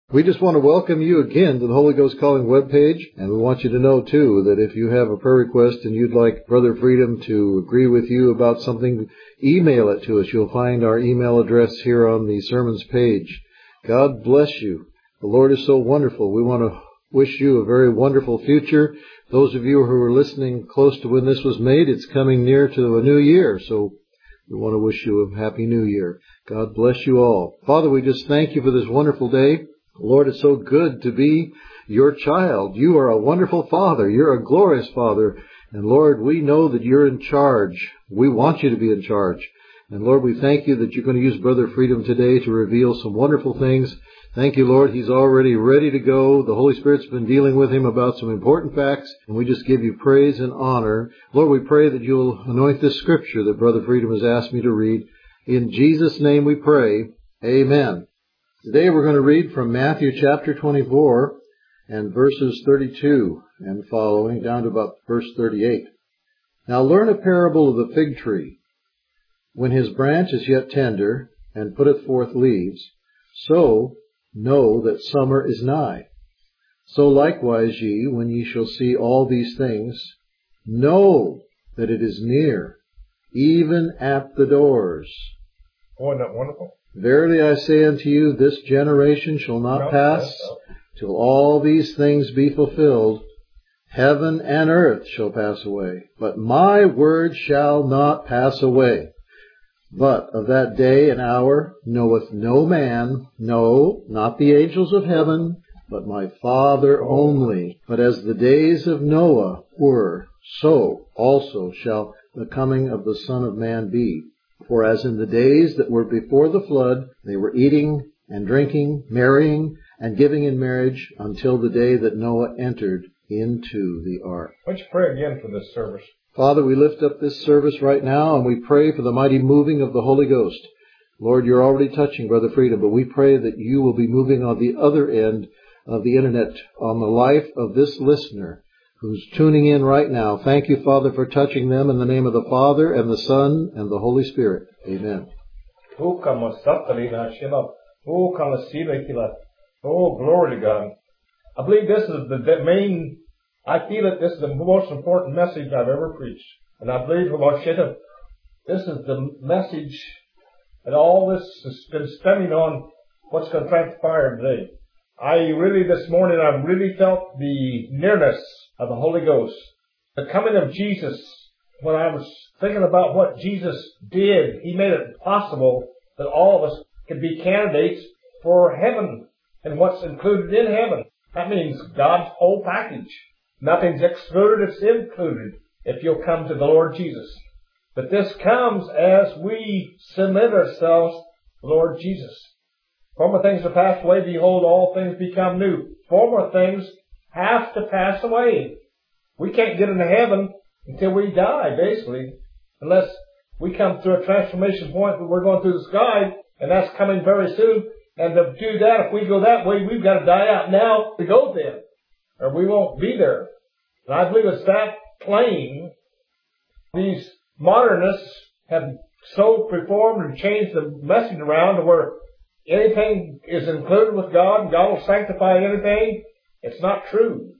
We just want to welcome you again to the Holy Ghost Calling webpage, and we want you to know, too, that if you have a prayer request and you'd like Brother Freedom to agree with you about something, email it to us. You'll find our email address here on the sermons page. God bless you. The Lord is so wonderful. We want to wish you a very wonderful future. Those of you who are listening close to when this was made, it's coming near to a new year, so we want to wish you a happy new year. God bless you all. Father, we just thank you for this wonderful day. Lord, it's so good to be your child. You are a wonderful Father. You're a glorious Father. And Lord, we know that you're in charge. We want you to be in charge. And Lord, we thank you that you're going to use Brother Freedom today to reveal some wonderful things. Thank you, Lord. He's already ready to go. The Holy Spirit's been dealing with him about some important facts, and we just give you praise and honor. Lord, we pray that you'll anoint this scripture that Brother Freedom has asked me to read. In Jesus' name we pray. Amen. Today we're going to read from Matthew chapter 24 and verses 32 and following down to about verse 38. Now learn a parable of the fig tree. When his branch is yet tender and putteth forth leaves, so know that summer is nigh. So likewise ye, when ye shall see all these things, know that it is near, even at the doors. Oh, isn't that wonderful? Verily I say unto you, this generation shall not pass till all these things be fulfilled. Heaven and earth shall pass away, but my word shall not pass away. But of that day and hour knoweth no man, no, not the angels of heaven, but my Father only. But as the days of Noah were, so also shall the coming of the Son of Man be. For as in the days that were before the flood, they were eating and drinking, marrying, and giving in marriage until the day that Noah entered into the ark. Why don't you pray again for this service? Father, we lift up this service right now, and we pray for the mighty moving of the Holy Ghost. Lord, you're already touching Brother Freedom, but we pray that you will be moving on the other end of the Internet, on the life of this listener who's tuning in right now. Thank you, Father, for touching them in the name of the Father and the Son and the Holy Spirit. Amen. Oh, glory to God. I believe this is the main, I feel that this is the most important message I've ever preached. And I believe this is the message that all this has been spending on what's going to transpire today. This morning, I really felt the nearness of the Holy Ghost. The coming of Jesus, when I was thinking about what Jesus did, He made it possible that all of us could be candidates for heaven and what's included in heaven. That means God's whole package. Nothing's excluded, it's included if you'll come to the Lord Jesus. But this comes as we submit ourselves to the Lord Jesus. Former things are passed away, behold, all things become new. Former things have to pass away. We can't get into heaven until we die, basically, unless we come through a transformation point where we're going through the sky, and that's coming very soon. And to do that, if we go that way, we've got to die out now to go there, or we won't be there. And I believe it's that plain. These modernists have so performed and changed the message around to where anything is included with God and God will sanctify anything. It's not true.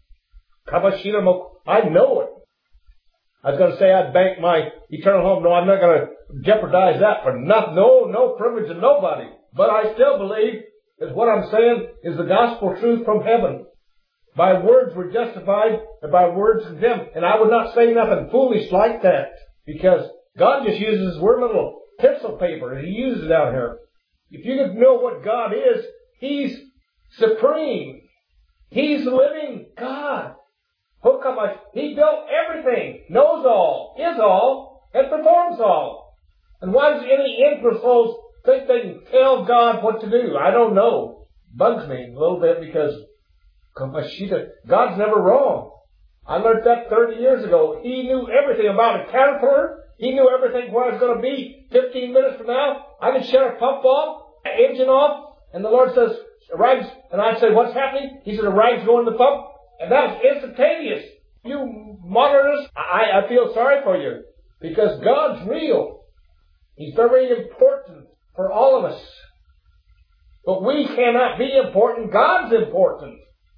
I know it. I was going to say I'd bank my eternal home. No, I'm not going to jeopardize that for nothing. No privilege of nobody. But I still believe that what I'm saying is the gospel truth from heaven. By words we're justified, and by words condemned. And I would not say nothing foolish like that, because God just uses his word little pencil paper, and he uses it out here. If you could know what God is, he's supreme. He's the living God. He built everything, knows all, is all, and performs all. And why does any infidel souls think they can tell God what to do? I don't know. Bugs me a little bit because God's never wrong. I learned that 30 years ago. He knew everything about a caterpillar. He knew everything where it's going to be 15 minutes from now. I can shut a pump off, engine off, and the Lord says, rags, and I say, what's happening? He said, the rags go in the pump. And that was instantaneous. You modernists, I feel sorry for you. Because God's real. He's very important for all of us. But we cannot be important. God's important.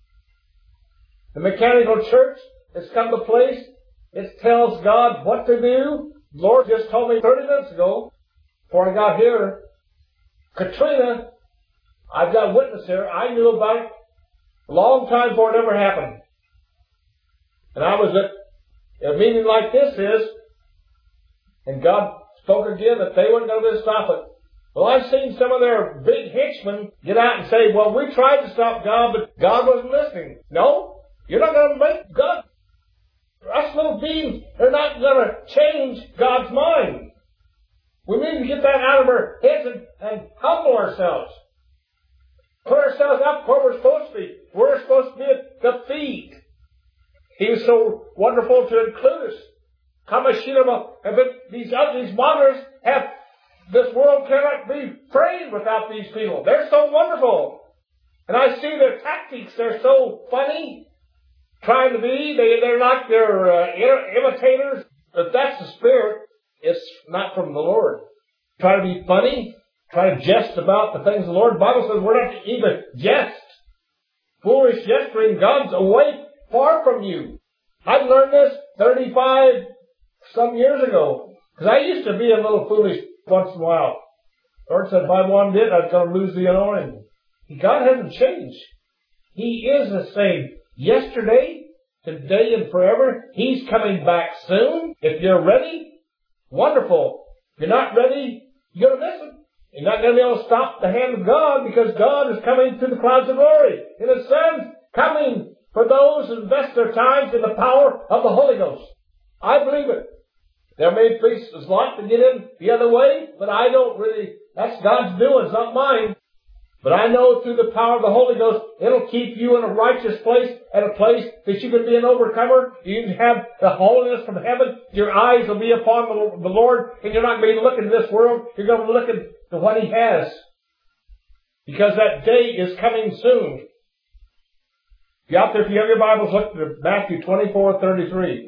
The mechanical church has come to a place, it tells God what to do. The Lord just told me 30 minutes ago, before I got here, Katrina, I've got a witness here, I knew about it a long time before it ever happened. And I was at a meeting like this and God spoke again that they weren't going to stop it. Well, I've seen some of their big henchmen get out and say, well, we tried to stop God, but God wasn't listening. No, you're not going to make God. Us little beings are not going to change God's mind. We need to get that out of our heads and humble ourselves. Put ourselves up where we're supposed to be. We're supposed to be at the feet. He was so wonderful to include us. But these monitors have, this world cannot be framed without these people. They're so wonderful. And I see their tactics, they're so funny. Trying to be, they're like their imitators. But that's the spirit. It's not from the Lord. Try to be funny. Try to jest about the things of the Lord. The Bible says we're not to even jest. Foolish gesturing. God's away far from you. I've learned this 35 some years ago. Because I used to be a little foolish once in a while. The Lord said if I wanted it, I'd going to lose the anointing. God hasn't changed. He is the same. Yesterday, today, and forever. He's coming back soon. If you're ready, wonderful. If you're not ready, you're going to miss him. You're not going to be able to stop the hand of God because God is coming through the clouds of glory. And His Son's coming for those who invest their times in the power of the Holy Ghost. I believe it. There may be a lot to get in the other way, but I don't really, that's God's doing, it's not mine. But I know through the power of the Holy Ghost, it'll keep you in a righteous place, at a place that you can be an overcomer. You can have the holiness from heaven. Your eyes will be upon the Lord, and you're not going to be looking at this world. You're going to be looking to what He has. Because that day is coming soon. If you're out there, if you have your Bibles, look at Matthew 24:33.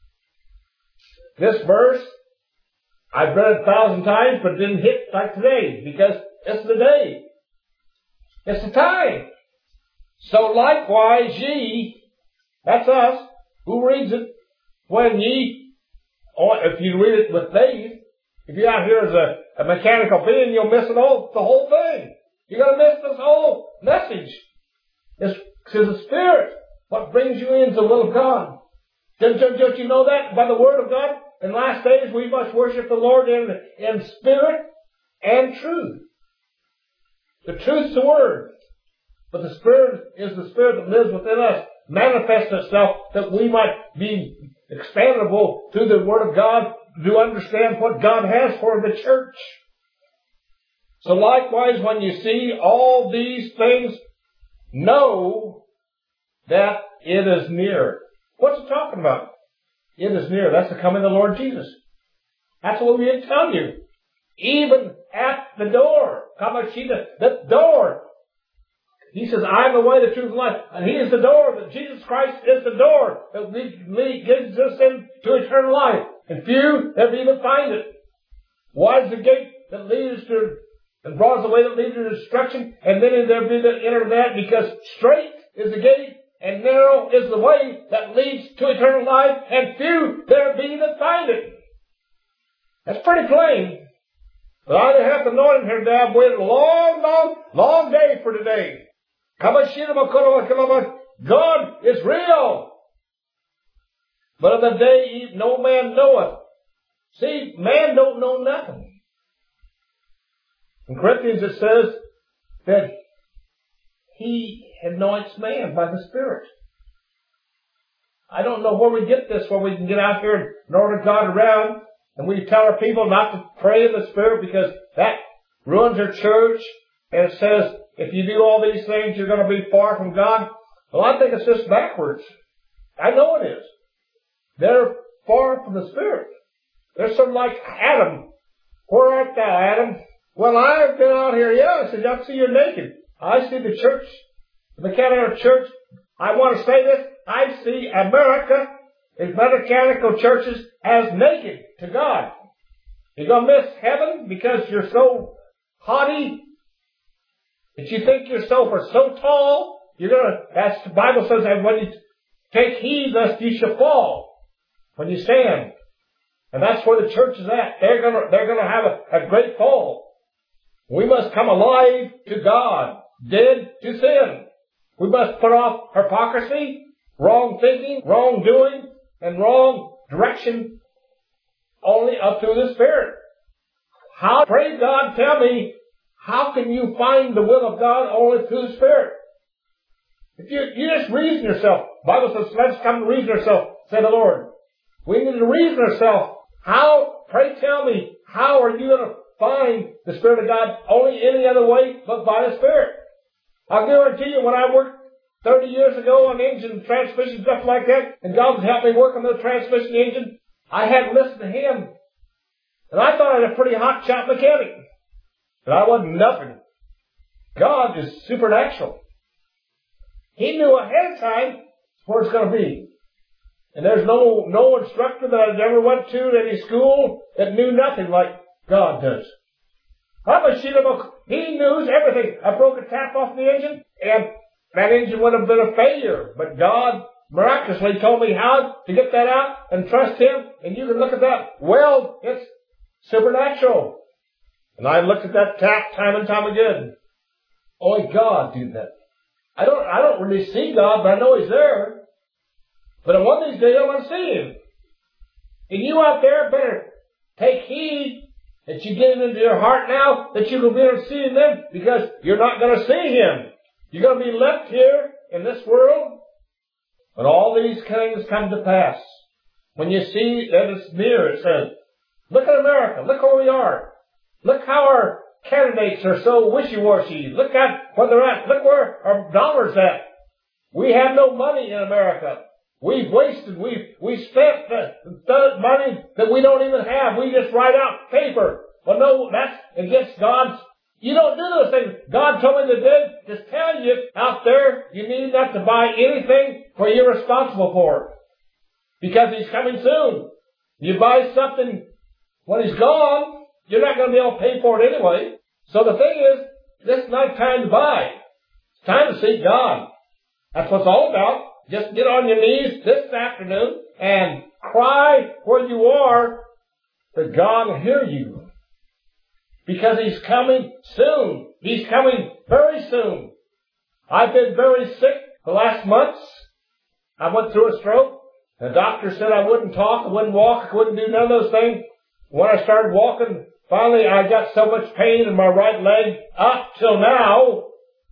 This verse, I've read it 1,000 times, but it didn't hit like today, because it's the day. It's the time. So likewise ye, that's us, who reads it, when ye, or if you read it with faith, if you're out here as a mechanical being, you'll miss the whole thing. You're going to miss this whole message. It's the Spirit what brings you into the will of God. Don't you know that by the Word of God? In last days we must worship the Lord in spirit and truth. The truth's the Word. But the Spirit is the Spirit that lives within us, manifests itself that we might be expandable through the Word of God to understand what God has for the church. So likewise, when you see all these things, know that it is near. What's it talking about? It is near. That's the coming of the Lord Jesus. That's what we tell you. Even at the door. The door. He says, I am the way, the truth, and life. And He is the door. That Jesus Christ is the door that gives us into eternal life. And few have even find it. Wide is the gate that leads to, and broad is the way that leads to destruction. And then there be that enter that, because straight is the gate, and narrow is the way that leads to eternal life, and few there be that find it. That's pretty plain. But I have the anointing here today. I've waited a long day for today. God is real. But of the day no man knoweth. See, man don't know nothing. In Corinthians it says that He anoints man by the Spirit. I don't know where we get this, where we can get out here and order God around, and we tell our people not to pray in the Spirit because that ruins our church. And it says, if you do all these things, you're going to be far from God. Well, I think it's just backwards. I know it is. They're far from the Spirit. They're sort of like Adam. Where art thou, Adam? Well, I've been out here. Yeah, I said, I see you're naked. I see the church, the mechanical church. I want to say this. I see America, its mechanical churches, as naked to God. You're going to miss heaven because you're so haughty that you think yourself are so tall, that's the Bible says that when you take heed lest you shall fall when you stand. And that's where the church is at. They're gonna have a great fall. We must come alive to God, dead to sin. We must put off hypocrisy, wrong thinking, wrong doing, and wrong direction only up through the Spirit. Pray God, tell me, how can you find the will of God only through the Spirit? If you just reason yourself. The Bible says, let's come to reason ourselves, said the Lord. We need to reason ourselves. Pray tell me, how are you going to find the Spirit of God only any other way but by the Spirit? I'll guarantee you, when I worked 30 years ago on engine, transmission, stuff like that, and God was helping me work on the transmission engine, I had to listen to Him. And I thought I was a pretty hot shot mechanic. But I wasn't nothing. God is supernatural. He knew ahead of time where it's going to be. And there's no instructor that I ever went to at any school that knew nothing like God does. He knows everything. I broke a tap off the engine, and that engine would have been a failure. But God miraculously told me how to get that out and trust Him. And you can look at that. Well, it's supernatural. And I looked at that tap time and time again. Only God did that. I don't really see God, but I know He's there. But one of these days I'm going to see Him. And you out there better take heed that you get it into your heart now that you will be able to see Him then, because you're not going to see Him. You're going to be left here in this world. But all these things come to pass. When you see that it's near, it says, look at America. Look where we are. Look how our candidates are so wishy-washy. Look at where they're at. Look where our dollar's at. We have no money in America. We've wasted. We spent the money that we don't even have. We just write out paper. Well, no, that's against God's. You don't do those things. God told me to do. Just tell you out there, you need not to buy anything for you're responsible for. Because He's coming soon. You buy something when He's gone, you're not going to be able to pay for it anyway. So the thing is, this is not time to buy. It's time to seek God. That's what it's all about. Just get on your knees this afternoon and cry where you are that God will hear you. Because He's coming soon. He's coming very soon. I've been very sick the last months. I went through a stroke. The doctor said I wouldn't talk, I wouldn't walk, I wouldn't do none of those things. When I started walking, finally I got so much pain in my right leg. Up till now,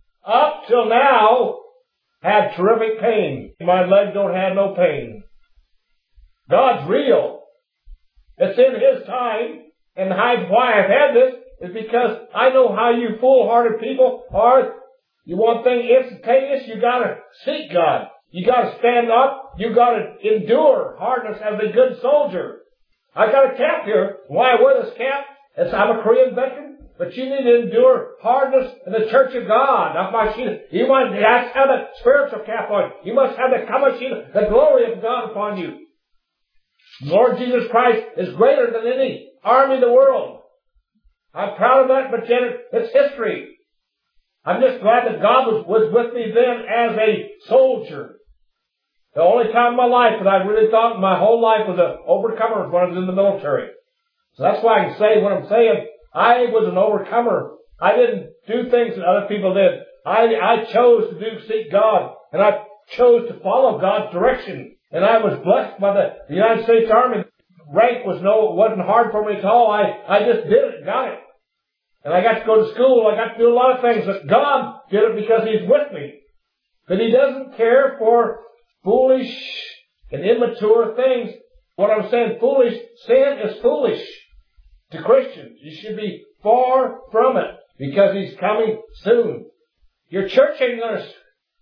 had terrific pain. My leg don't have no pain. God's real. It's in His time. And why I've had this is because I know how you foolhardy people are. You want things instantaneous, you gotta seek God. You gotta stand up. You gotta endure hardness as a good soldier. I got a cap here. Why I wear this cap? I'm a Korean veteran. But you need to endure hardness in the church of God. You must have that spiritual cap on. You must have the kamashina, the glory of God upon you. Lord Jesus Christ is greater than any army in the world. I'm proud of that, but yet it's history. I'm just glad that God was with me then as a soldier. The only time in my life that I really thought my whole life was an overcomer was when I was in the military. So that's why I can say what I'm saying. I was an overcomer. I didn't do things that other people did. I chose to seek God, and I chose to follow God's direction. And I was blessed by the United States Army. Rank wasn't hard for me at all. I just did it, got it. And I got to go to school. I got to do a lot of things, but God did it because He's with me. But He doesn't care for foolish and immature things. What I'm saying, sin is foolish to Christians. You should be far from it because He's coming soon. Your church ain't going to...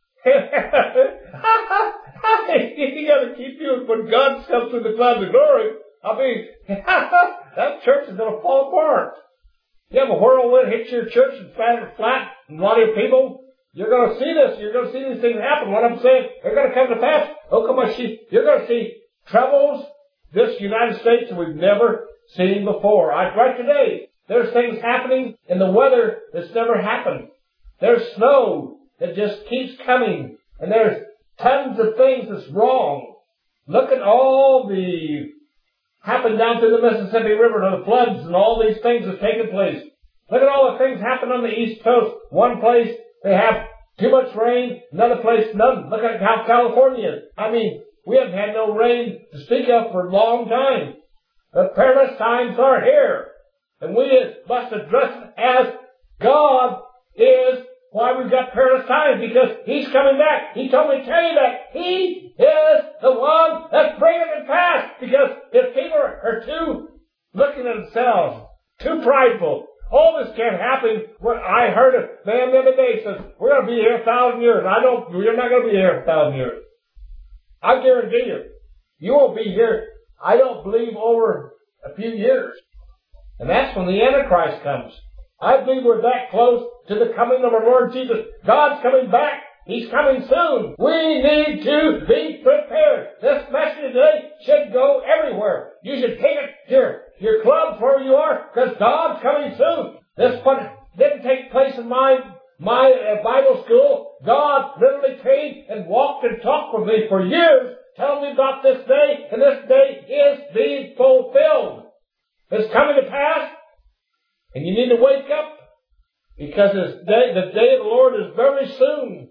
He's going to keep you when God comes through the clouds of glory. I mean, that church is going to fall apart. You have a whirlwind hit your church and flat and a lot of your people. You're going to see this. You're going to see these things happen. What I'm saying, they're going to come to pass. You're going to see troubles this United States that we've never seen before. Right today, there's things happening in the weather that's never happened. There's snow that just keeps coming, and there's tons of things that's wrong. Look at all the happened down through the Mississippi River and the floods and all these things that's taken place. Look at all the things happen on the East Coast. One place they have too much rain, another place none. Look at how California is. I mean, we haven't had no rain to speak of for a long time. The perilous times are here. And we must address it as God is why we've got perilous times, because He's coming back. He told me to tell you that He is the one that's bringing it past, because if people are too looking at themselves, too prideful, all this can't happen. I heard a man the other day says, we're going to be here 1,000 years. You're not going to be here 1,000 years. I guarantee you, you won't be here, I don't believe, over a few years. And that's when the Antichrist comes. I believe we're that close to the coming of our Lord Jesus. God's coming back. He's coming soon. We need to be prepared. This message today should go everywhere. You should take it to your clubs where you are, because God's coming soon. This didn't take place in my Bible school. God literally came and walked and talked with me for years, telling me about this day, and this day is being fulfilled. It's coming to pass, and you need to wake up, because the day of the Lord is very soon.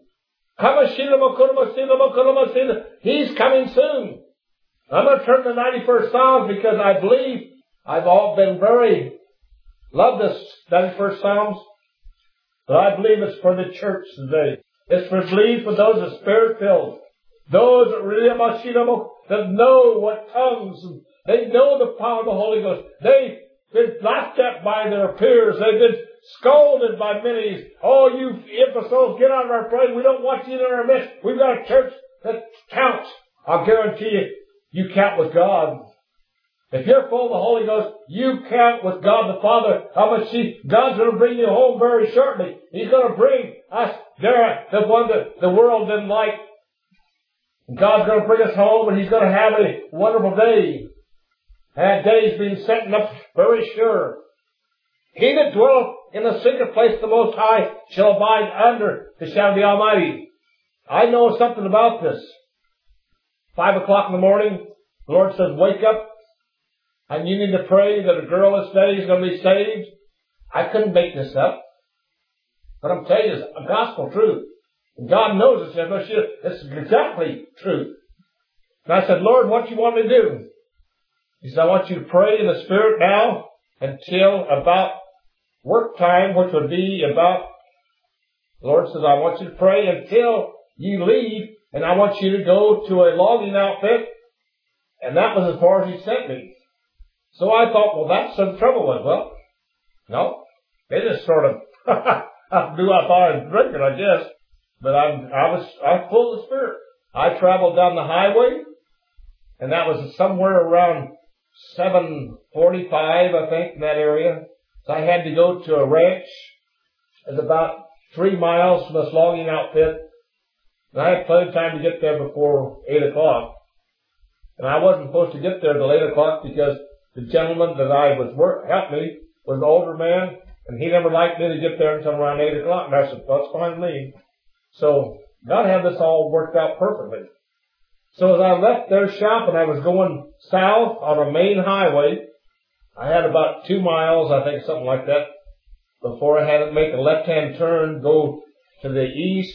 He's coming soon. I'm going to turn to the 91st Psalms, because I believe I've all been love this 91st Psalms, but I believe it's for the church today. It's for those that are Spirit-filled. Those that really that know what tongues, and they know the power of the Holy Ghost. They've been laughed at by their peers. They've been scolded by many. Oh, you imbeciles, get out of our place. We don't want you in our midst. We've got a church that counts. I'll guarantee you count with God. If you're full of the Holy Ghost, you count with God the Father. How much God's going to bring you home very shortly. He's going to bring us there, the one that the world didn't like. God's going to bring us home, and He's going to have a wonderful day. That day's been setting up very sure. He that dwelleth in the secret place of the Most High shall abide under the shadow of the Almighty. I know something about this. 5 o'clock in the morning, the Lord says, wake up, and you need to pray that a girl this day is going to be saved. I couldn't make this up. But I'm telling you, it's a gospel truth. And God knows it's exactly true. And I said, Lord, what do you want me to do? He said, I want you to pray in the Spirit now until about work time, which would be about, the Lord says, I want you to pray until you leave, and I want you to go to a logging outfit. And that was as far as He sent me. So I thought, well, that's some trouble with. Well, no. They just sort of do I thought I was drinking, I guess. But I was full of the Spirit. I traveled down the highway, and that was somewhere around 7:45, I think, in that area. So I had to go to a ranch. It's about 3 miles from this logging outfit. And I had plenty of time to get there before 8 o'clock. And I wasn't supposed to get there till 8 o'clock because the gentleman that helped me was an older man, and he never liked me to get there until around 8 o'clock. And I said, well, that's fine with me. So God had this all worked out perfectly. So as I left their shop and I was going south on a main highway, I had about 2 miles, I think, something like that, before I had to make a left-hand turn, go to the east.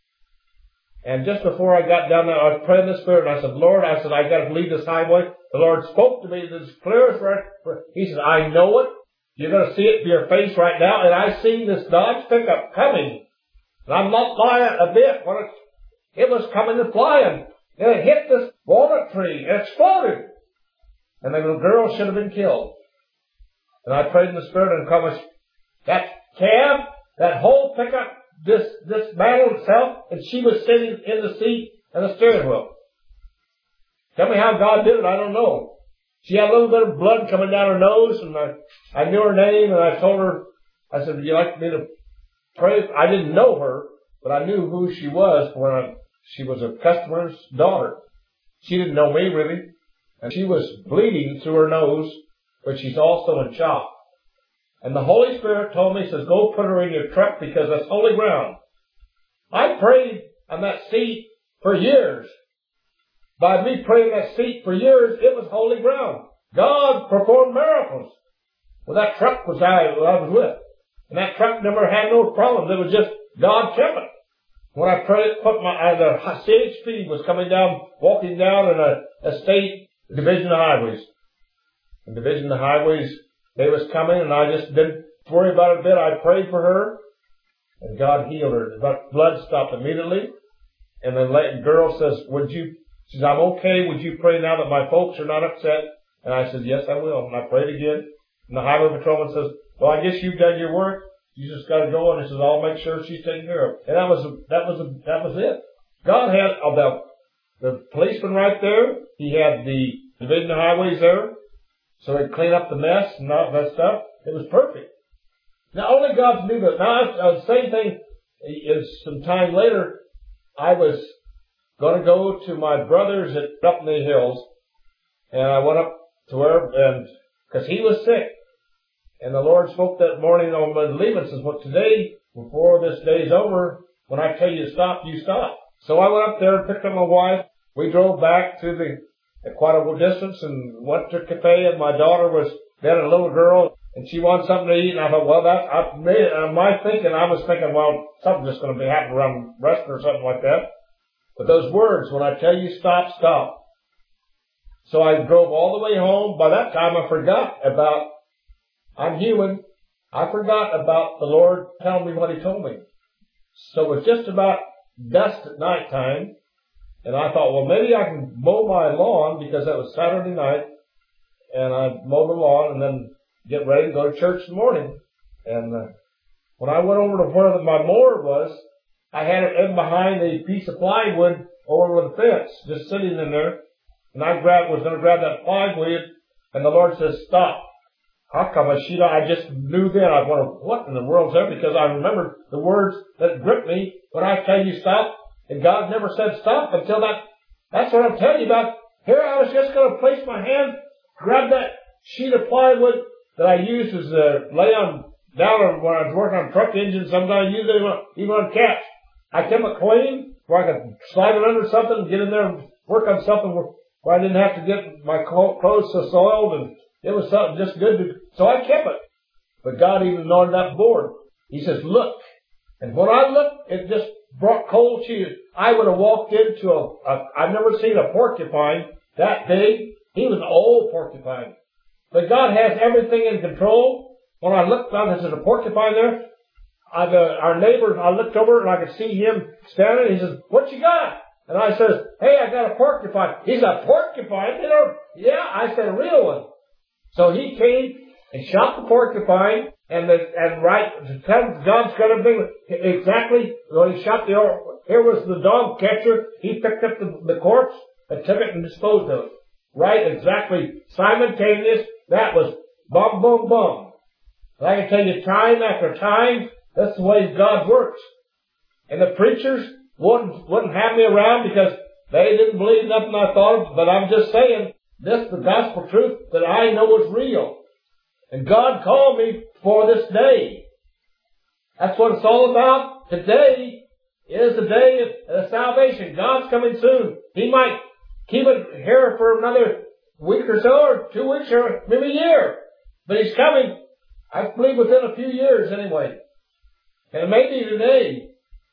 And just before I got down there, I was praying in the Spirit, and I said, Lord, I got to leave this highway. The Lord spoke to me as clear as right. He said, I know it. You're going to see it to your face right now. And I seen this Dodge pickup coming. And I'm not lying a bit. When it was coming and flying. And it hit this walnut tree and exploded. And the little girl should have been killed. And I prayed in the Spirit and promised that cab, that whole pickup, dismantled itself, and she was sitting in the seat and the steering wheel. Tell me how God did it, I don't know. She had a little bit of blood coming down her nose, and I knew her name, and I told her, I said, would you like me to pray? I didn't know her, but I knew who she was when she was a customer's daughter. She didn't know me really, and she was bleeding through her nose, but she's also in shock. And the Holy Spirit told me, says, go put her in your truck because that's holy ground. I prayed on that seat for years. By me praying that seat for years, it was holy ground. God performed miracles. Well, that truck was I was with. And that truck never had no problems. It was just God kept it. When I prayed, the CHP was coming down, walking down in a state division of highways. The division of highways, they was coming, and I just didn't worry about it a bit. I prayed for her, and God healed her. The blood stopped immediately. And the girl says, she says, I'm okay. Would you pray now that my folks are not upset? And I said, yes, I will. And I prayed again. And the highway patrolman says, well, I guess you've done your work. You just got to go. And he says, I'll make sure she's taken care of. And that was it. God had the policeman right there. He had the division of highways there. So he'd clean up the mess and all that stuff. It was perfect. Now, only God knew that. Now, the same thing is some time later, I was going to go to my brother's up in the hills. And I went up to where, and because he was sick. And the Lord spoke that morning on my leaving, says, well, today, before this day's over, when I tell you to stop, you stop. So I went up there and picked up my wife. We drove back to quite a distance and went to a cafe, and my daughter was then a little girl, and she wanted something to eat, and I thought, well, I was thinking, well, something's just going to be happening around the restaurant or something like that. But those words, when I tell you stop, stop. So I drove all the way home. By that time, I forgot about, I'm human. I forgot about the Lord telling me what He told me. So it was just about dusk at night time. And I thought, well, maybe I can mow my lawn because that was Saturday night. And I'd mow the lawn and then get ready to go to church in the morning. And when I went over to where my mower was, I had it in behind a piece of plywood over the fence, just sitting in there. And I was going to grab that plywood, and the Lord says, stop. How come I just knew then. I wondered, what in the world's that? Because I remembered the words that gripped me when I tell you stop. And God never said stop until that. That's what I'm telling you about. Here I was just going to place my hand, grab that sheet of plywood that I used as lay on down when I was working on truck engines. Sometimes I use it even on cats. I kept it clean where I could slide it under something and get in there and work on something where I didn't have to get my clothes so soiled, and it was something just good. So I kept it. But God even anointed that board. He says, look. And when I looked, it just brought cold chills. I would have walked into I've never seen a porcupine that big. He was an old porcupine. But God has everything in control. When I looked down, there's a porcupine there. Our neighbor, I looked over and I could see him standing. He says, what you got? And I says, hey, I got a porcupine. He said, a porcupine? Yeah, I said, a real one. So he came and shot the porcupine, and God's got everything exactly. When he shot here was the dog catcher. He picked up the corpse and took it and disposed of it. Right, exactly. Simultaneous. That was boom, boom, boom. And I can tell you time after time, that's the way God works. And the preachers wouldn't have me around because they didn't believe nothing I thought of, but I'm just saying, this is the gospel truth that I know is real. And God called me for this day. That's what it's all about. Today is the day of salvation. God's coming soon. He might keep it here for another week or so, or 2 weeks, or maybe a year. But He's coming, I believe, within a few years anyway. And maybe today.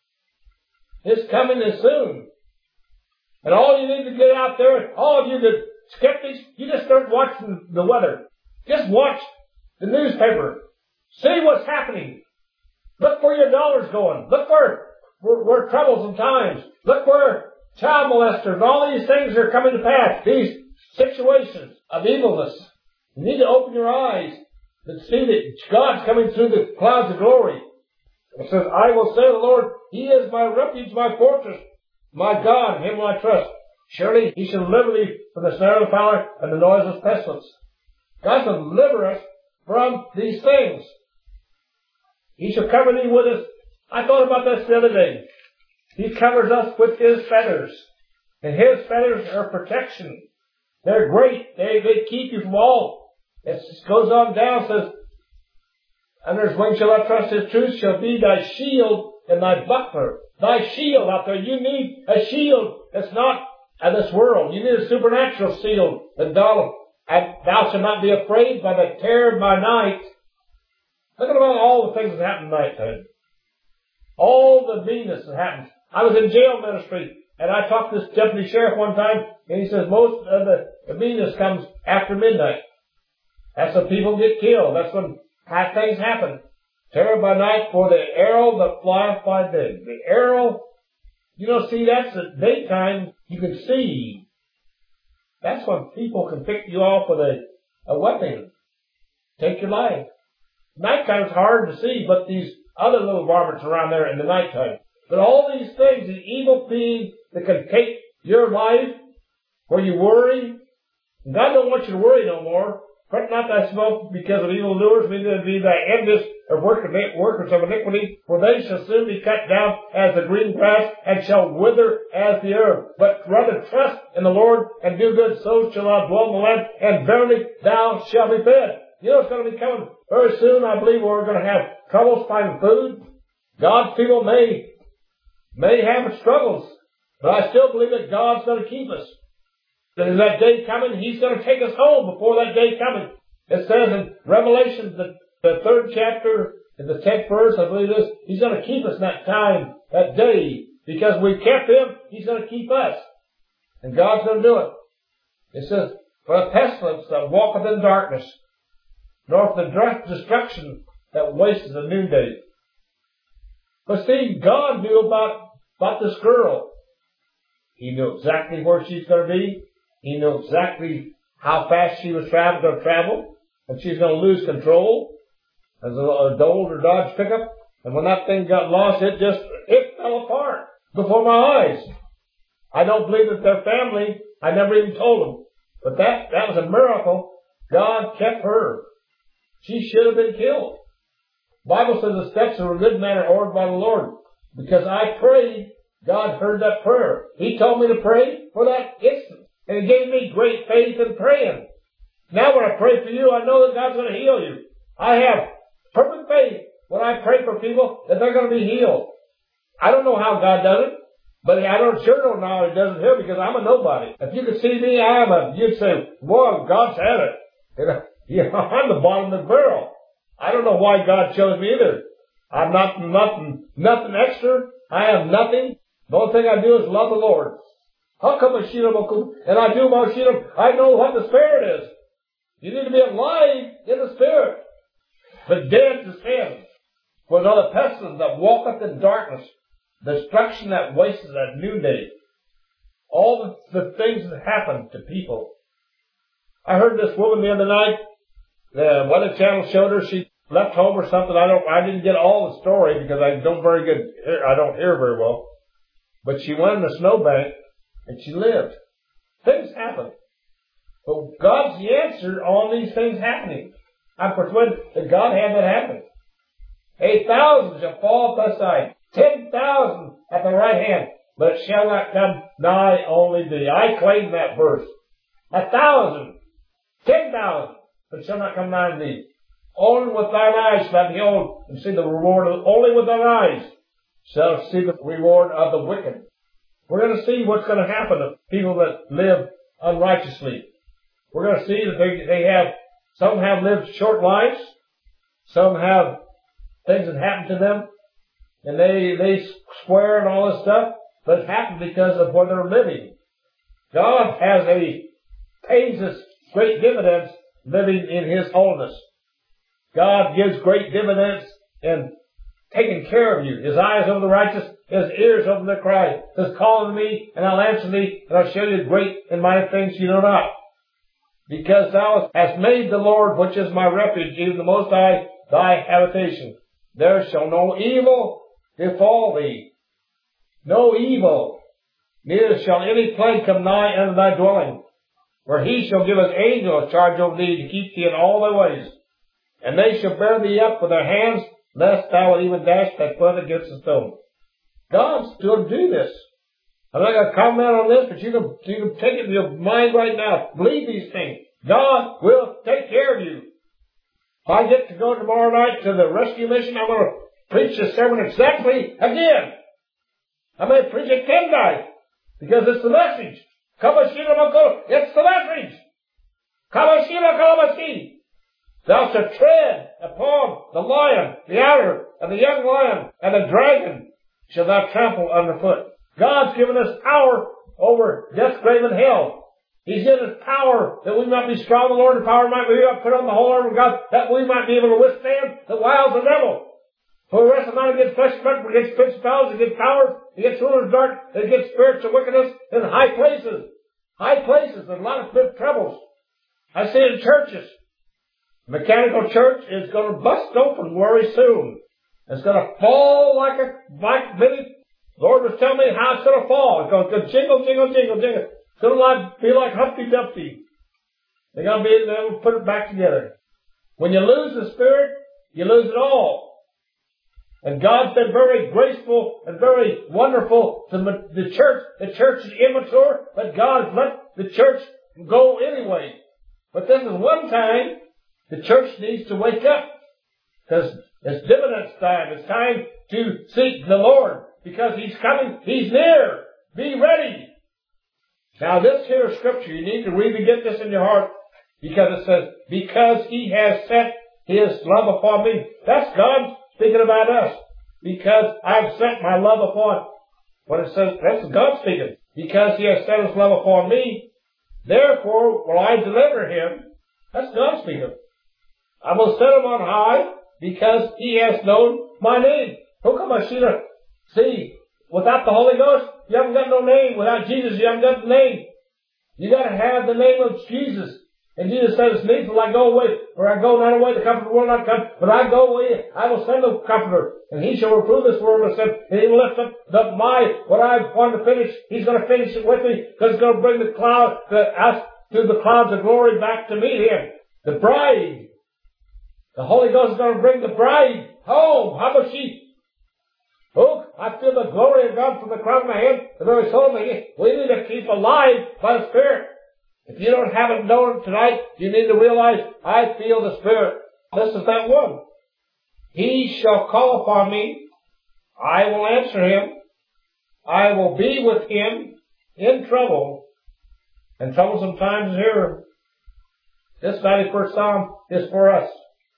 His coming is soon. And all you need to get out there, all of you that skeptics, you just start watching the weather. Just watch the newspaper. See what's happening. Look where your dollar's going. Look where troublesome times. Look where child molesters and all these things are coming to pass. These situations of evilness. You need to open your eyes and see that God's coming through the clouds of glory. It says, I will say to the Lord, He is my refuge, my fortress, my God, in Him will I trust. Surely He shall deliver thee from the snare of the fowler and the noiseless pestilence. God shall deliver us from these things. He shall cover thee with His. I thought about this the other day. He covers us with His feathers. And His feathers are protection. They're great. They keep you from all. It goes on down, says, And there's when shall I trust his truth shall be thy shield and thy buckler. Thy shield out there. You need a shield that's not of this world. You need a supernatural shield. And thou shalt not be afraid by the terror by night. Look at all the things that happen at night time. All the meanness that happens. I was in jail ministry, and I talked to this deputy sheriff one time, and he says most of the meanness comes after midnight. That's when people get killed. That's when things happen. Terror by night for the arrow that flieth by day. The arrow, see, that's at daytime you can see. That's when people can pick you off with a weapon. Take your life. Nighttime is hard to see, but these other little varmints around there in the nighttime. But all these things, the evil being that can take your life, where you worry. God don't want you to worry no more. Fret not thyself because of evil doers, neither be thy envious or workers of iniquity, for they shall soon be cut down as the green grass, and shall wither as the herb. But rather trust in the Lord, and do good, so shall thou dwell in the land, and verily thou shalt be fed. It's going to be coming very soon. I believe we're going to have troubles finding food. God's people may have struggles, but I still believe that God's going to keep us. That is that day coming, He's going to take us home before that day coming. It says in Revelation, the 3rd chapter, in the 10th verse, I believe it is, He's going to keep us in that time, that day. Because we kept Him, He's going to keep us. And God's going to do it. It says, for a pestilence that walketh in darkness, nor for the destruction that wasteth the noonday. But see, God knew about this girl. He knew exactly where she's going to be. He knew exactly how fast she was going to travel. And she's going to lose control. As a old or Dodge pickup. And when that thing got lost, it fell apart before my eyes. I don't believe that their family, I never even told them. But that was a miracle. God kept her. She should have been killed. The Bible says the steps of a good man are ordered by the Lord. Because I prayed, God heard that prayer. He told me to pray for that instant. And He gave me great faith in praying. Now when I pray for you, I know that God's going to heal you. I have perfect faith when I pray for people that they're going to be healed. I don't know how God does it, but I sure don't know how He does it here because I'm a nobody. If you could see me, you'd say, boy, God's had it. I'm the bottom of the barrel. I don't know why God chose me either. I'm nothing extra. I am nothing. The only thing I do is love the Lord. How come and I do my I know what the Spirit is. You need to be alive in the Spirit, but dead to sin. For the pestilence that walketh in darkness, destruction that wasteth at noonday. All the things that happen to people. I heard this woman the other night. The Weather Channel showed her. She left home or something. I didn't get all the story because I don't hear very well. But she went in the snowbank and she lived. Things happen. But God's the answer on these things happening. I'm persuaded that God had that happen. 8,000 shall fall at thy side, 10,000 at the right hand, but it shall not come nigh only thee. I claim that verse. 1,000, 10,000, but it shall not come nigh thee. Only with thine eyes shalt thou behold and see the reward only with thine eyes shall see the reward of the wicked. We're going to see what's going to happen to people that live unrighteously. We're going to see that some have lived short lives, some have things that happen to them, and they swear and all this stuff, but it happened because of where they're living. God pays us great dividends living in His holiness. God gives great dividends in taking care of you. His eyes over the righteous, His ears over their cry. Says, call unto me, and I'll answer thee, and I'll show you great and mighty things you know not. Because thou hast made the Lord, which is my refuge, even the Most High, thy habitation. There shall no evil befall thee. No evil. Neither shall any plague come nigh unto thy dwelling. For He shall give His angels charge over thee to keep thee in all thy ways. And they shall bear thee up with their hands, lest thou even dash thy foot against a stone. God's going to do this. I'm not going to comment on this, but you can take it in your mind right now. Believe these things. God will take care of you. If I get to go tomorrow night to the rescue mission, I'm going to preach the sermon exactly again. I may preach it 10 times because it's the message. It's the message. Thou shalt tread upon the lion, the adder, and the young lion, and the dragon shall thou trample underfoot. God's given us power over death, grave, and hell. He's given us power that we might be strong in the Lord, and power might be put on the whole armor of God, that we might be able to withstand the wiles of the devil. For the rest of the night against flesh and blood, against principalities, against powers, against rulers of darkness, against spiritual wickedness in high places. High places, there's a lot of big troubles. I see it in churches. The mechanical church is going to bust open very soon. It's going to fall like many. The Lord was telling me how it's going to fall. It's going to jingle, jingle, jingle, jingle. It's going to be like Humpty Dumpty. They're going to be able to put it back together. When you lose the Spirit, you lose it all. And God's been very graceful and very wonderful to the church. The church is immature, but God has let the church go anyway. But this is one time the church needs to wake up. Because it's dividends time. It's time to seek the Lord. Because He's coming. He's near. Be ready. Now this here scripture, you need to really get this in your heart. Because it says, because He has set His love upon me. That's God speaking about us. Because I've set my love upon. When it says, that's God speaking. Because He has set His love upon me. Therefore will I deliver him. That's God speaking. I will set him on high because he has known my name. How come I see, without the Holy Ghost, you haven't got no name. Without Jesus, you haven't got the name. You got to have the name of Jesus. And Jesus said, it's needful I go away, for I go not away, the Comforter will not come, but I go away, I will send the Comforter, and He shall reprove this world, and He will lift up what I want to finish, He's going to finish it with me, because He's going to bring the clouds of glory back to meet Him. The bride. The Holy Ghost is going to bring the bride home. How about she? Oh, I feel the glory of God from the crown of my head, the very soul of my head. We need to keep alive by the Spirit. If you don't have it known tonight, you need to realize, I feel the Spirit. This is that one. He shall call upon me. I will answer him. I will be with him in trouble. And troublesome times is here. This 91st Psalm is for us.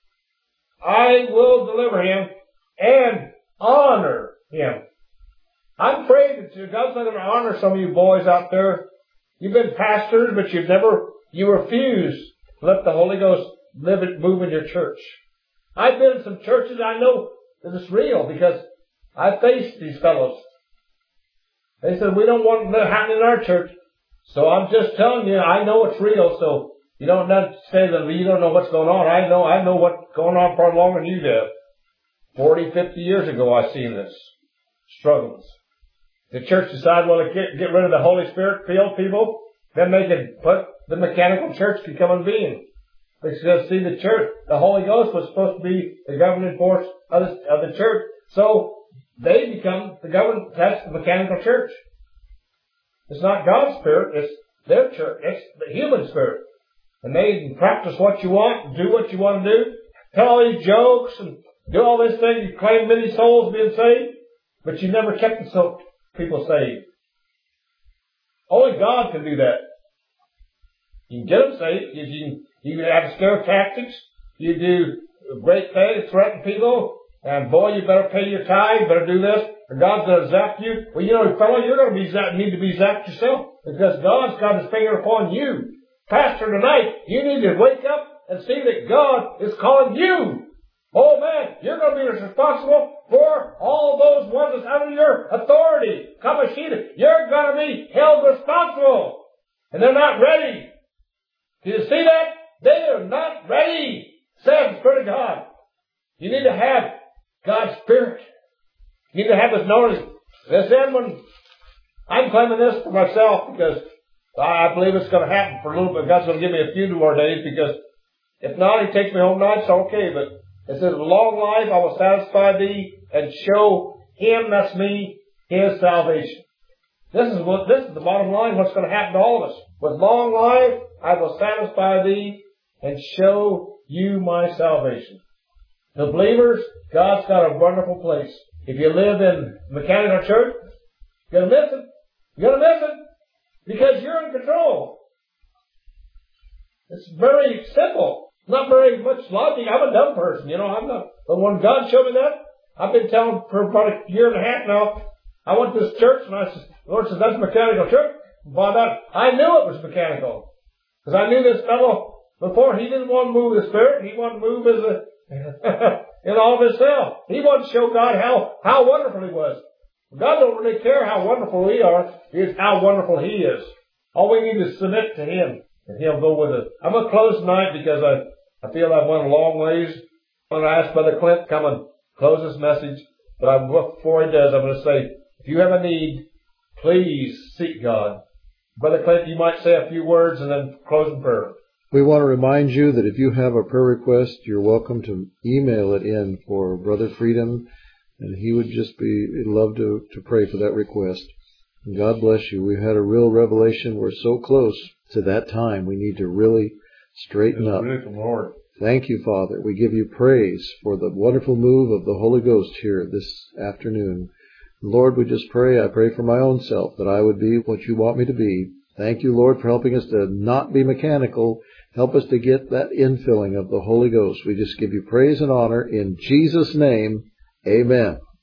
I will deliver him and honor him. I'm praying that God's going to honor some of you boys out there. You've been pastors, but you refuse to let the Holy Ghost move in your church. I've been in some churches, I know that it's real because I faced these fellows. They said, we don't want it happening in our church. So I'm just telling you, I know it's real, so you don't say that you don't know what's going on. I know what's going on far longer than you do. 40, 50 years ago I seen this. Struggles. The church decided, well, to get rid of the Holy Spirit filled people, then they could put the mechanical church to come in being. Because see, the church, the Holy Ghost was supposed to be the governing force of the church. So they become the governing, that's the mechanical church. It's not God's Spirit, it's their church, it's the human spirit. And they can practice what you want, do what you want to do, tell all these jokes and do all this thing, you claim many souls being saved, but you never kept the people saved. Only God can do that. You can get them saved. You can have scare tactics. You do great things, threaten people, and boy, you better pay your tithe, you better do this, or God's going to zap you. Well, you know, fellow, you're going to need to be zapped yourself, because God's got His finger upon you. Pastor, tonight, you need to wake up and see that God is calling you. Oh man, you're going to be responsible for all those ones that's under your authority. Kamashita, you're going to be held responsible. And they're not ready. Do you see that? They are not ready. Says the Spirit of God. You need to have God's Spirit. You need to have this knowledge. This end when I'm claiming this for myself because I believe it's going to happen for a little bit. God's going to give me a few more days because if not, He takes me home tonight, it's okay. But it says, long life I will satisfy thee and show him, that's me, his salvation. This is the bottom line, what's going to happen to all of us. With long life I will satisfy thee and show you my salvation. The believers, God's got a wonderful place. If you live in Mechanical Church, you're going to miss it. You're going to miss it because you're in control. It's very simple. Not very much logic. I'm a dumb person, I'm not. But when God showed me that, I've been telling for about a year and a half now, I went to this church and I said, the Lord says, that's Mechanical Church. By that, I knew it was mechanical. Because I knew this fellow before, he didn't want to move the Spirit. He wanted to move in all of himself. He wanted to show God how wonderful He was. God don't really care how wonderful we are. It's how wonderful He is. All we need is submit to Him, and He'll go with us. I'm going to close tonight because I feel I've went a long ways. I'm going to ask Brother Clint to come and close this message. But before he does, I'm going to say, if you have a need, please seek God. Brother Clint, you might say a few words and then close in prayer. We want to remind you that if you have a prayer request, you're welcome to email it in for Brother Freedom, and he would just love to pray for that request. And God bless you. We've had a real revelation. We're so close to that time. We need to really straighten up. Lord. Thank you, Father. We give you praise for the wonderful move of the Holy Ghost here this afternoon. Lord, we just I pray for my own self that I would be what you want me to be. Thank you, Lord, for helping us to not be mechanical. Help us to get that infilling of the Holy Ghost. We just give you praise and honor in Jesus' name. Amen.